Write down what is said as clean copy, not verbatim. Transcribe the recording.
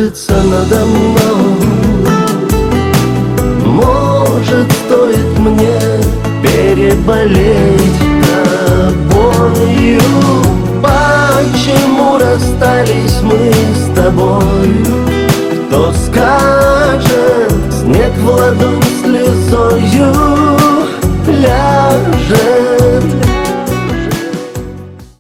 кружится надо мной. Может, стоит мне переболеть тобою? Почему расстались мы с тобой? Кто скажет, снег в ладони